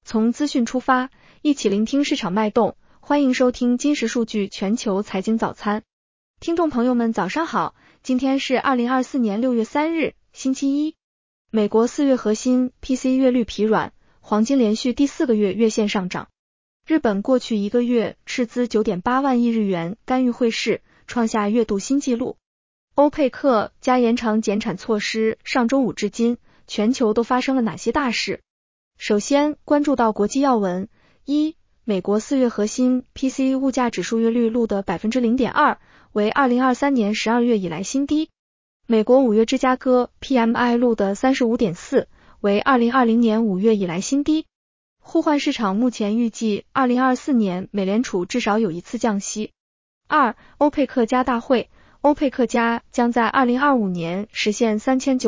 从资讯出发，一起聆听市场脉动。欢迎收听金石数据全球财经早餐。听众朋友们早上好，今天是2024年6月3日，星期一。美国4月核心 PCE 月率疲软，黄金连续第4个月月线上涨。日本过去一个月斥资 9.8 万亿日元干预汇市，创下月度新纪录。欧佩克加延长减产措施，上周五至今，全球都发生了哪些大事？首先关注到国际要闻。美国4月核心 PCE 物价指数月率录得 0.2%， 为2023年12月以来新低。美国5月芝加哥 PMI 录得 35.4， 为2020年5月以来新低。互换市场目前预计2024年美联储至少有一次降息。欧佩克加大会，欧佩克加将在2025年实现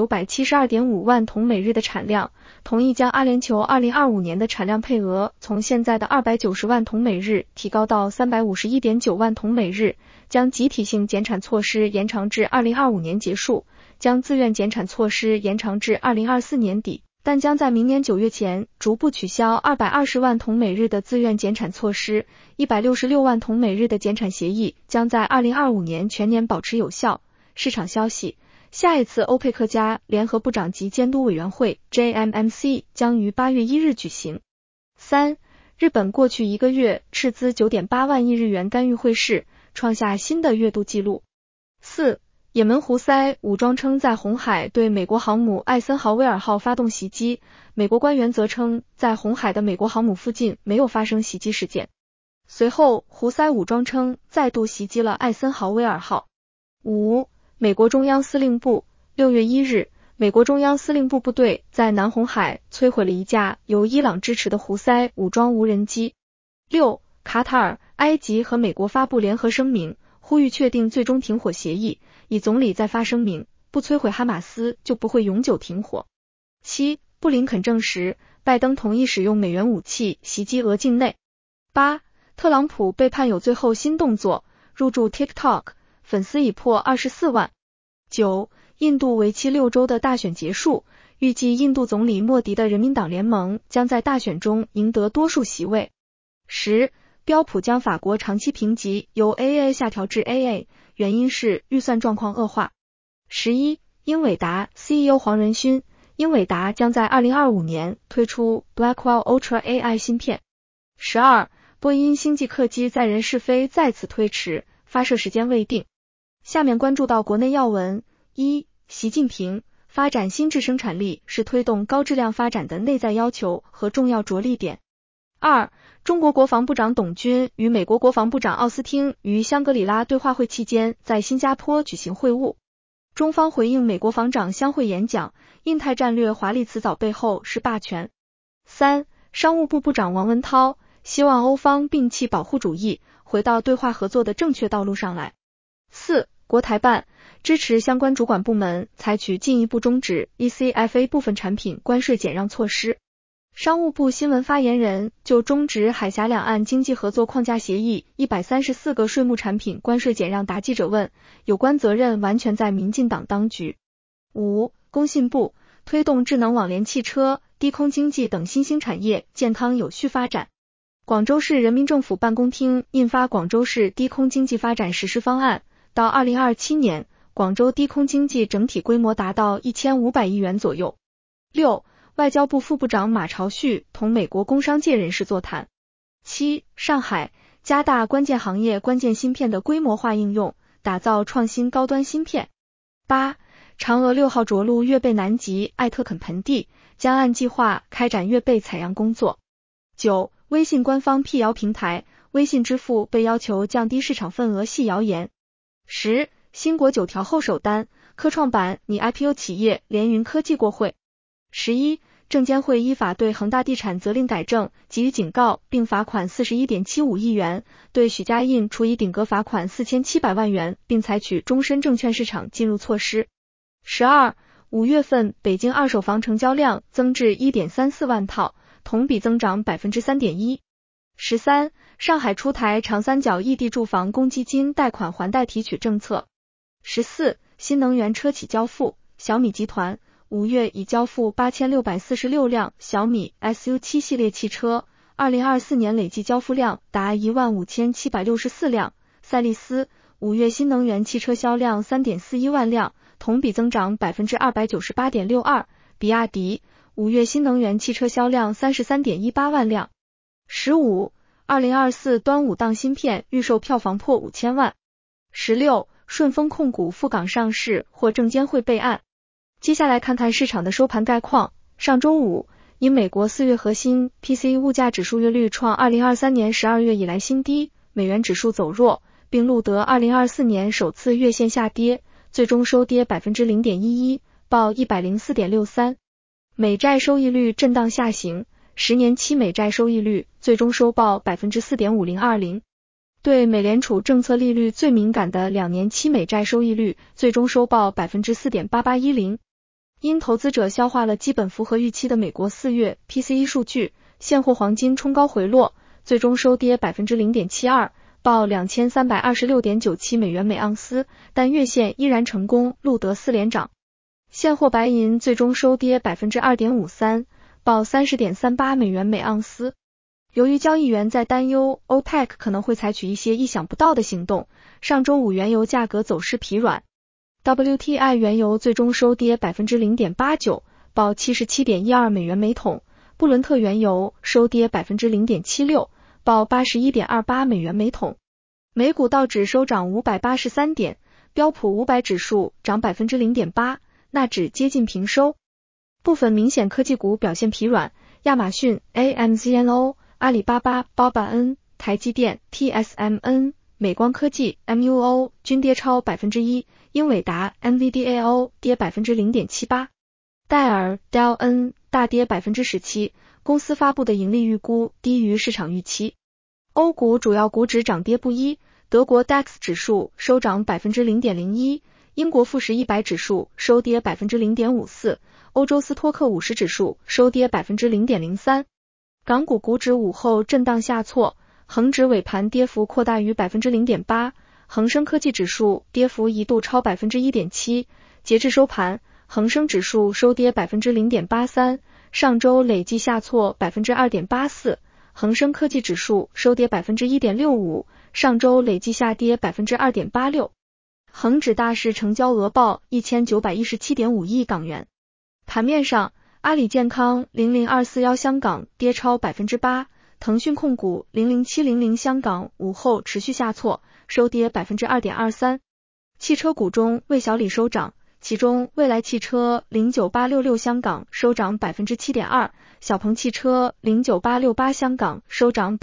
3972.5 万桶每日的产量，同意将阿联酋2025年的产量配额从现在的290万桶每日提高到 351.9 万桶每日，将集体性减产措施延长至2025年结束，将自愿减产措施延长至2024年底，但将在明年9月前逐步取消220万桶每日的自愿减产措施，166万桶每日的减产协议将在2025年全年保持有效。市场消息，下一次欧佩克加联合部长级监督委员会 JMMC 将于8月1日举行。日本过去一个月斥资 9.8 万亿日元干预汇市，创下新的月度纪录。也门胡塞武装称在红海对美国航母艾森豪威尔号发动袭击，美国官员则称在红海的美国航母附近没有发生袭击事件。随后胡塞武装称再度袭击了艾森豪威尔号。美国中央司令部6月1日，美国中央司令部部队在南红海摧毁了一架由伊朗支持的胡塞武装无人机。卡塔尔、埃及和美国发布联合声明，呼吁确定最终停火协议，以总理再发声明，不摧毁哈马斯就不会永久停火。布林肯证实，拜登同意使用美元武器袭击俄境内。特朗普被判有罪后新动作，入驻 TikTok， 粉丝已破24万。印度为期6周的大选结束，预计印度总理莫迪的人民党联盟将在大选中赢得多数席位。标普将法国长期评级由 AA 下调至 AA， 原因是预算状况恶化。英伟达 CEO 黄仁勋，英伟达将在2025年推出 Blackwell Ultra AI 芯片。波音星际客机载人试飞再次推迟，发射时间未定。下面关注到国内要闻。习近平，发展新质生产力是推动高质量发展的内在要求和重要着力点。中国国防部长董军与美国国防部长奥斯汀于香格里拉对话会期间在新加坡举行会晤。中方回应美国防长相会演讲，印太战略华丽辞藻背后是霸权。商务部部长王文涛，希望欧方摒弃保护主义，回到对话合作的正确道路上来。国台办，支持相关主管部门采取进一步终止 ECFA 部分产品关税减让措施。商务部新闻发言人就终止海峡两岸经济合作框架协议134个税目产品关税减让答记者问，有关责任完全在民进党当局。工信部，推动智能网联汽车、低空经济等新兴产业健康有序发展。广州市人民政府办公厅印发广州市低空经济发展实施方案，到2027年，广州低空经济整体规模达到1500亿元左右。外交部副部长马朝旭同美国工商界人士座谈。上海，加大关键行业关键芯片的规模化应用，打造创新高端芯片。嫦娥6号着陆月背南极艾特肯盆地，将按计划开展月背采样工作。微信官方辟谣平台，微信支付被要求降低市场份额系谣言。新国9条后首单，科创板拟 IPO 企业联云科技过会。证监会依法对恒大地产责令改正给予警告，并罚款 41.75 亿元，对许家印处以顶格罚款4700万元，并采取终身证券市场进入措施。5月份北京二手房成交量增至 1.34 万套，同比增长 3.1%。上海出台长三角异地住房公积金贷款还贷提取政策。新能源车企交付，小米集团 5月已交付8646辆小米 SU7 系列汽车，2024年累计交付量达15764辆。赛力斯5月新能源汽车销量 3.41 万辆，同比增长 298.62%。比亚迪5月新能源汽车销量 33.18 万辆。15 2024端午档芯片预售票房破5000万。16顺丰控股赴港上市获证监会备案。接下来看看市场的收盘概况。上周五，因美国4月核心 PCE 物价指数月率创2023年12月以来新低，美元指数走弱，并录得2024年首次月线下跌，最终收跌 0.11%， 报 104.63。美债收益率震荡下行，10年期美债收益率最终收报 4.5020%。对美联储政策利率最敏感的2年期美债收益率最终收报 4.8810。因投资者消化了基本符合预期的美国4月 PCE 数据，现货黄金冲高回落，最终收跌 0.72%， 报 2326.97 美元每盎司，但月线依然成功录得4连涨。现货白银最终收跌 2.53%， 报 30.38 美元每盎司。由于交易员在担忧 OPEC 可能会采取一些意想不到的行动，上周五原油价格走势疲软。WTI 原油最终收跌 0.89%， 报 77.12 美元每桶。布伦特原油收跌 0.76%， 报 81.28 美元每桶。美股道指收涨583点，标普500指数涨 0.8%， 纳指接近平收。部分明显科技股表现疲软，亚马逊 AMZNO、阿里巴巴 BABAN、台积电 TSMN、美光科技 MUO 均跌超 1%， 英伟达 NVDAO 跌 0.78%， 戴尔 Dell 大跌 17%， 公司发布的盈利预估低于市场预期。欧股主要股指涨跌不一，德国 DAX 指数收涨 0.01%， 英国富时100指数收跌 0.54%， 欧洲斯托克50指数收跌 0.03%。港股股指午后震荡下挫，恒指尾盘跌幅扩大于 0.8%， 恒生科技指数跌幅一度超 1.7%， 截至收盘，恒生指数收跌 0.83%， 上周累计下挫 2.84%， 恒生科技指数收跌 1.65%， 上周累计下跌 2.86%。恒指大市成交额报 1917.5 亿港元。盘面上，阿里健康00241香港跌超 8%， 腾讯控股00700香港午后持续下挫，收跌 2.23%。汽车股中魏小李收涨，其中蔚来汽车09866香港收涨 7.2%， 小鹏汽车09868香港收涨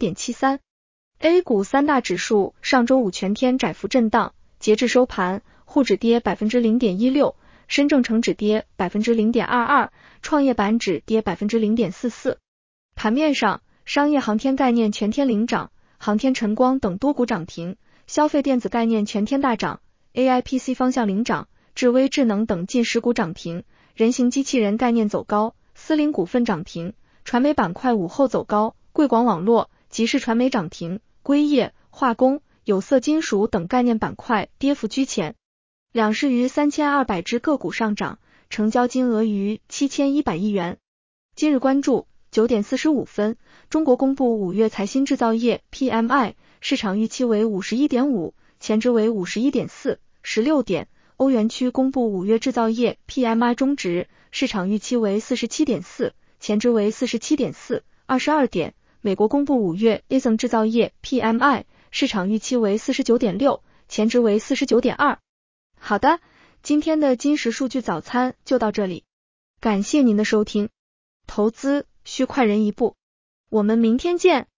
1.73%。A 股三大指数上周五全天窄幅震荡，截至收盘，沪指跌 0.16%， 深证成指跌 0.22%， 创业板指跌 0.44%。盘面上，商业航天概念全天领涨，航天晨光等多股涨停，消费电子概念全天大涨， AIPC 方向领涨，智微智能等近10股涨停，人形机器人概念走高，思凌股份涨停，传媒板块午后走高，贵广网络、集视传媒涨停，硅业、化工、有色金属等概念板块跌幅居前。两市逾3200只个股上涨，成交金额逾7100亿元。今日关注9点45分，中国公布5月财新制造业 PMI， 市场预期为 51.5， 前值为 51.4。 16点，欧元区公布5月制造业 PMI 中值，市场预期为 47.4， 前值为 47.4。 22点，美国公布5月 ASEAN 制造业 PMI， 市场预期为 49.6， 前值为 49.2。 好的，今天的金石数据早餐就到这里，感谢您的收听。投资需快人一步，我们明天见。